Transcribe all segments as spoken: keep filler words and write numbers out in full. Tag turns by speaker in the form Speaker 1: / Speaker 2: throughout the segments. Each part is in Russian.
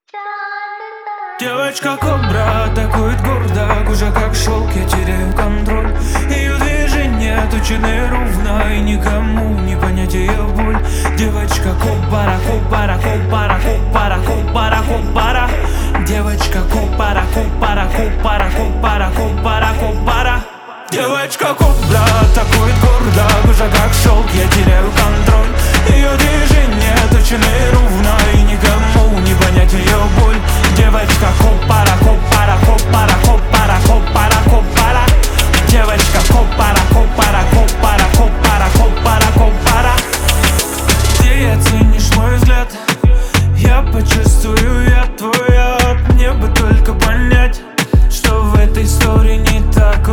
Speaker 1: Девочка кобра атакует гордо, кожа как шелк, я теряю контроль. Ее движения точены ровно, и никому не понять ее боль. Девочка кобара, кобара, кобара, кобара, кобара, кобара. Девочка кобара, кобара, кобара, кобара, кобара, кобара. Девочка кобра атакует гордо, кожа как шелк, я теряю контроль. Ее движения точены ровно, и никому не понять ее боль. Девочка кобара, кобара, кобара, кобара, кобара, кобара. Девочка кобара, кобара, кобара, кобара, кобара, кобара. Ты оценишь мой взгляд, я почувствую, я твоя. Мне бы только понять, что в этой истории не так.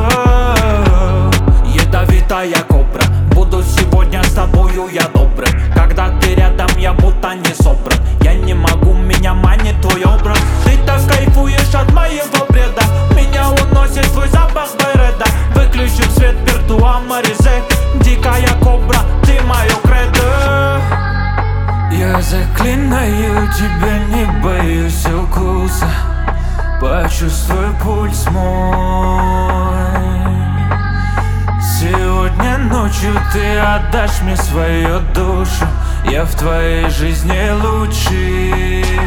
Speaker 1: Ядовитая кобра, буду сегодня с тобою я добрый. Когда ты рядом, я будто не собран. Я не могу, меня манит твой образ. Ты так кайфуешь от моего бреда, меня уносит твой запах байреда. Выключим свет, пердуа маризе. Дикая кобра, ты мое кредо. Я заклинаю тебя, не боюсь укуса. Почувствуй пульс мой. Сегодня ночью ты отдашь мне свою душу. Я в твоей жизни лучший.